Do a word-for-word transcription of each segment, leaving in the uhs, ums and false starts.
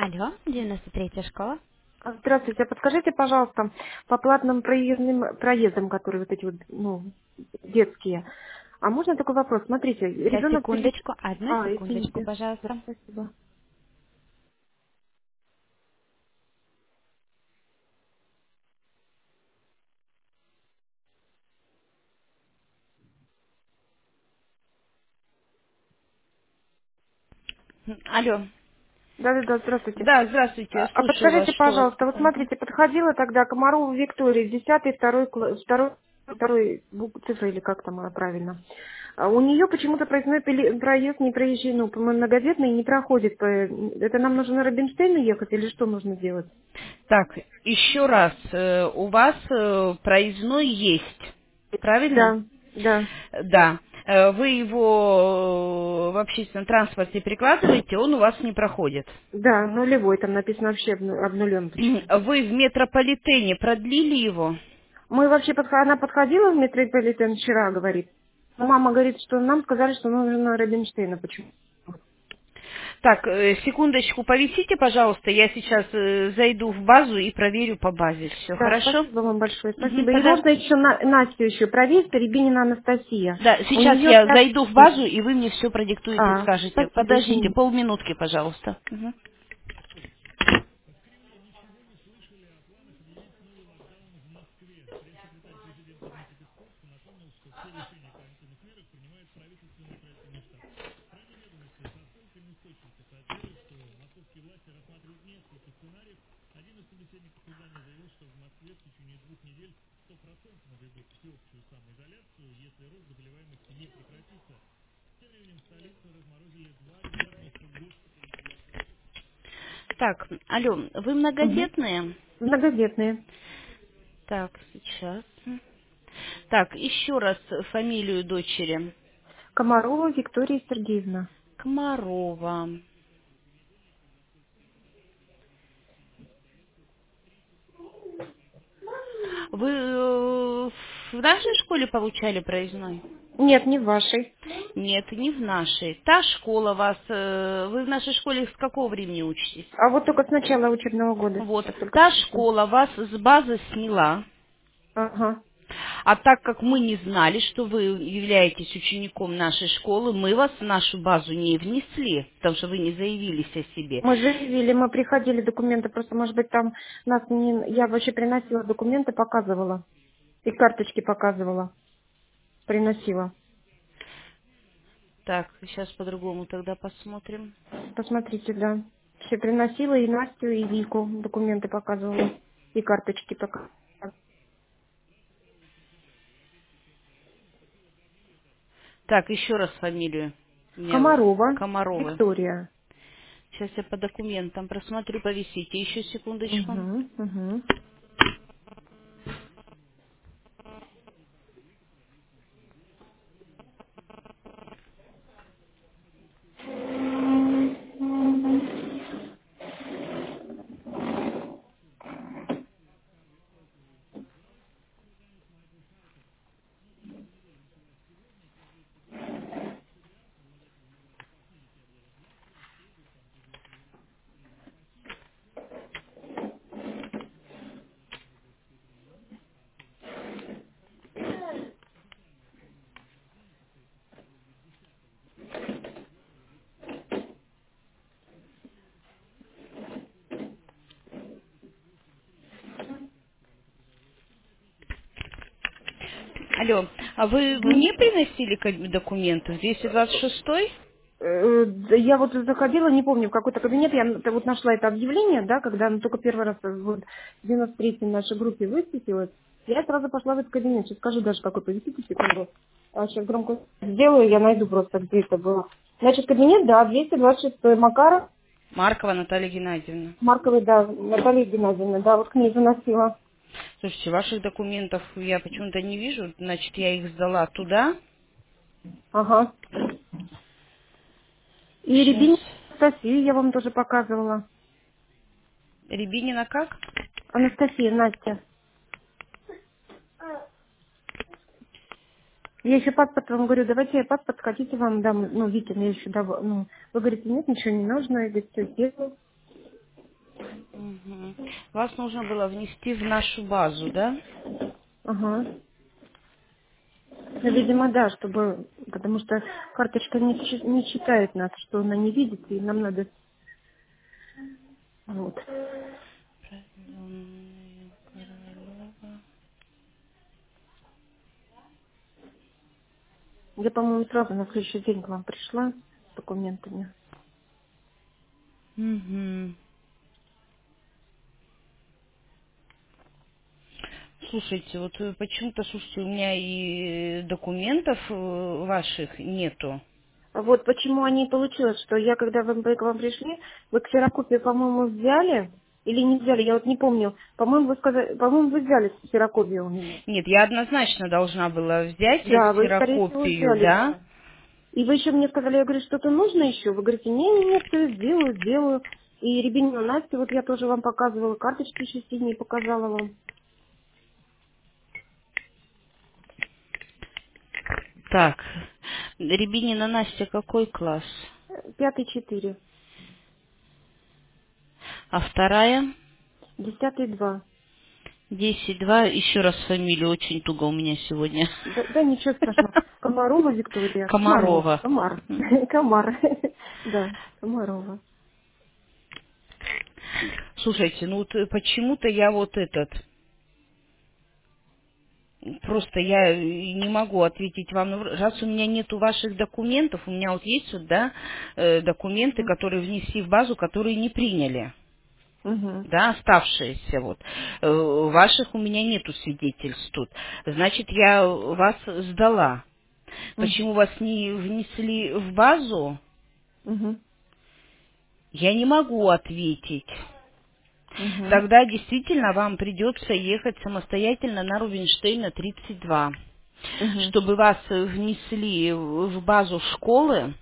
Алло, девяносто третья школа. А, Здравствуйте, а подскажите, пожалуйста, по платным проездным проездам, которые вот эти вот, ну, детские. А можно такой вопрос? Смотрите, Сейчас, ребенок перед... секундочку, одну А, секундочку, извините. Да, пожалуйста. спасибо. М, Алло. Да-да-да, здравствуйте. Да, здравствуйте, А я а слушаю вас, подскажите, что у вас пожалуйста, вот такое? смотрите, подходила тогда Комарову Виктории, десятый, второй, кла- второй, второй букв- цифры, или как там она правильно. А у нее почему-то проездной пели- проезд не проезжий, ну, по-моему, многодетный, не проходит. по- Это нам нужно на Рубинштейна ехать или что нужно делать? Так, еще раз, э, у вас э, проездной есть, правильно? Да, да. Да. Э, Вы его э, в общественном транспорте прикладываете, он у вас не проходит. Да, нулевой, там написано вообще обну- обнулен почему-то. Вы в метрополитене продлили его? Мы вообще, подх- она подходила в метрополитен вчера, говорит. Но мама говорит, что нам сказали, что нужно на Рубинштейна. Почему? Так, э, секундочку, повисите, пожалуйста, я сейчас э, зайду в базу и проверю по базе. Все Да, хорошо? спасибо вам большое, Мгм, спасибо. И тогда... можно еще на, Настю еще проверить, Рябинина Анастасия. Да, У сейчас нее я пять... зайду в базу, и вы мне все продиктуете, А, скажете. спасибо, Подождите, извините. полминутки, пожалуйста. Мгм. Так, алло, вы Угу. многодетные? Многодетные. Так, сейчас. Так, еще раз фамилию дочери. Комарова Виктория Сергеевна. Комарова. Вы э, в нашей школе получали проездной? Нет, не в вашей. Нет, не в нашей. Та школа вас... э, Вы в нашей школе с какого времени учитесь? А вот только с начала учебного года. Вот. Сейчас только Та пришла. школа вас с базы сняла. Ага. А так как мы не знали, что вы являетесь учеником нашей школы, мы вас в нашу базу не внесли, потому что вы не заявились о себе. Мы заявили, мы приходили, документы, просто, может быть, там нас не... Я вообще приносила документы, показывала. И карточки показывала, приносила. Так, сейчас по-другому тогда посмотрим. Посмотрите, да. Все приносила и Настю, и Вику документы показывала. И карточки показывала. Так, еще раз фамилию. Мне Комарова Комаровы. Виктория. Сейчас я по документам просмотрю, повисите еще секундочку. Угу, угу. Алло, а вы Угу. мне приносили ка- документы? двести двадцать шестой? Э, да, Я вот заходила, не помню, в какой-то кабинет, я н- вот нашла это объявление, да, когда оно только первый раз э, вот, в девяносто третьей нашей группе высветилось. Я сразу пошла в этот кабинет, сейчас скажу даже какой, повисите секунду. А сейчас громко сделаю, я найду просто, где это было. Значит, кабинет, да, двести двадцать шестой Макаров, Маркова Наталья Геннадьевна. Марковой, да, Наталья Геннадьевна, да, вот к ней заносила. Слушайте, ваших документов я почему-то не вижу, значит, я их сдала туда. Ага. И Сейчас. Рябинину Анастасию я вам тоже показывала. Рябинина как? Анастасия, Настя. Я еще паспорт вам говорю, давайте я паспорт хотите вам дам, ну, Витин, я еще дав... ну, вы говорите, нет, ничего не нужно, я говорю, все сделаю. Мгм. Вас нужно было внести в нашу базу, да? Ага. Ну, видимо, да, чтобы, потому что карточка не, чи- не читает нас, что она не видит, и нам надо, вот. Продленная Королева. Я, по-моему, сразу на следующий день к вам пришла с документами. Мгм. Слушайте, вот э, почему-то, слушайте, у меня и документов э, ваших нету. А вот почему они получилось, что я, когда вы, вы к вам пришли, вы ксерокопию, по-моему, взяли или не взяли, я вот не помню. По-моему, вы сказали, по-моему, вы взяли ксерокопию у меня. Нет, я однозначно должна была взять э, Да, вы, скорее всего, ксерокопию, взяли, да? да. И вы еще мне сказали, я говорю, что-то нужно еще? Вы говорите, не-не-не, все, сделаю, сделаю. И Рябинина Настя, вот я тоже вам показывала, карточки еще синие показала вам. Так, Рябинина Настя какой класс? Э, Пятый четыре, А вторая? десятый два. Десять два. Еще раз фамилию, очень туго у меня сегодня. Да, да ничего страшного. Комарова Виктория. Комарова. Комарова. Комар. Комар. Да, Комарова. Слушайте, ну вот э, почему-то я вот этот, просто я э, не могу ответить вам, ну, раз у меня нету ваших документов, у меня вот есть вот, да, э, документы, которые внесли в базу, которые не приняли. Угу. Да, оставшиеся вот. Э, Ваших у меня нету свидетельств тут. Значит, я вас сдала. Угу. Почему вас не внесли в базу, Угу. я не могу ответить. Угу. Тогда действительно вам придется ехать самостоятельно на Рубинштейна тридцать два, Угу. чтобы вас э, внесли в базу школы,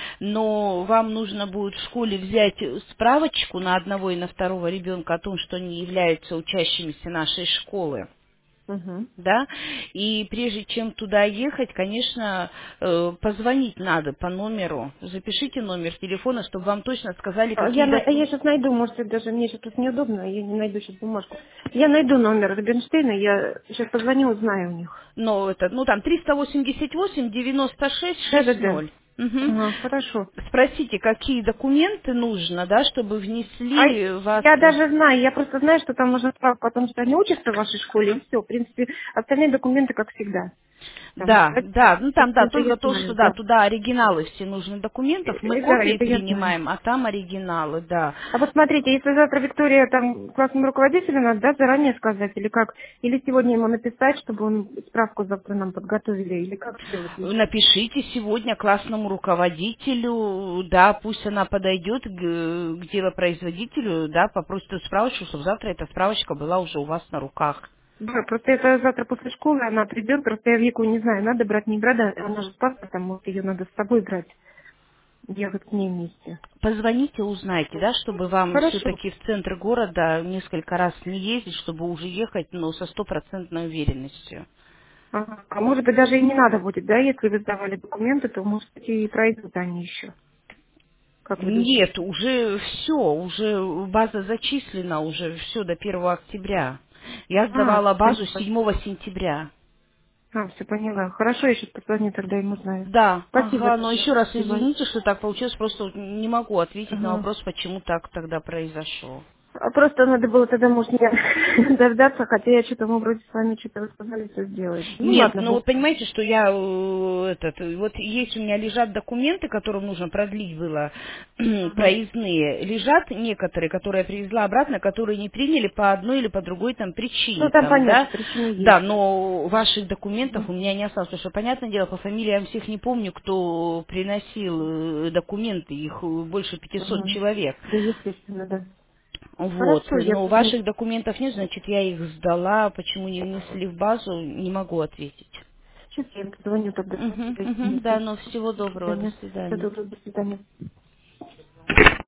но вам нужно будет в школе взять справочку на одного и на второго ребенка о том, что они являются учащимися нашей школы. Угу. Да, и прежде чем туда ехать, конечно, э, позвонить надо по номеру. Запишите номер телефона, чтобы вам точно сказали, А какие Я, на- а документы. я сейчас найду, может, это даже мне сейчас тут неудобно, я не найду сейчас бумажку. Я найду номер Рубинштейна, я сейчас позвоню, узнаю у них. Ну, это, ну там триста восемьдесят восемь девяносто шесть шестьдесят Да-да-да. ноль. Мгм. Ага, хорошо. Спросите, какие документы нужно, да, чтобы А внесли вас. я даже знаю, я просто знаю, что там можно справку о том, что они учатся в вашей школе, и все. В принципе, остальные документы, как всегда. Там, Да, да, ну там, да, это я только то, что, знаю, да, да. туда оригиналы все нужны документов, мы Э, Да, копии это я знаю. принимаем, а там оригиналы, да. А вот смотрите, если завтра Виктория там классным руководителю надо, да, заранее сказать, или как? Или сегодня ему написать, чтобы он справку завтра нам подготовили, или как сделать? Напишите сегодня классному руководителю, да, пусть она подойдет к, к делопроизводителю, да, попросит эту справочку, чтобы завтра эта справочка была уже у вас на руках. Да, просто это завтра после школы она придет, просто я Вику не знаю, надо брать, не брать, а она же с паспортом, может, ее надо с собой брать, ехать с ней вместе. Позвоните, узнайте, да, чтобы вам Хорошо. все-таки в центр города несколько раз не ездить, чтобы уже ехать, но со стопроцентной уверенностью. Ага. А может быть, даже и не надо будет, да, если вы сдавали документы, то, может быть, и пройдут они еще. Как вы думаете? Нет, уже все, уже база зачислена, уже все до первого октября. Я А, сдавала все базу поняла. седьмого сентября. А, все поняла. Хорошо, я сейчас позвоню, тогда ему знаю. Да, Спасибо ага, но тогда. еще раз Спасибо. извините, что так получилось, просто вот не могу ответить на Ага. вопрос, почему так тогда произошло. А просто надо было тогда, может, меня дождаться, хотя я что-то, мы вроде с вами что-то вы сказали, все сделать. Ну Нет, ладно, ну бог вот с ним. понимаете, что я э, этот, э, вот есть у меня лежат документы, которым нужно продлить было Ага. проездные, лежат некоторые, которые я привезла обратно, которые не приняли по одной или по другой там Ну причине, там там, понятно, да, причины да, есть. но ваших документов Мгм. у меня не осталось, потому что, понятное дело, по фамилиям всех не помню, кто приносил э, документы, их э, больше пятисот Ага. человек. Да, естественно, да. Вот, Хорошо, я но позвоню. ваших документов нет, значит, я их сдала, почему не внесли в базу, не могу ответить. Сейчас я им позвоню тогда. Угу, Спасибо, угу, извините. да, ну всего До доброго, до свидания. Всего свидания. доброго, до свидания.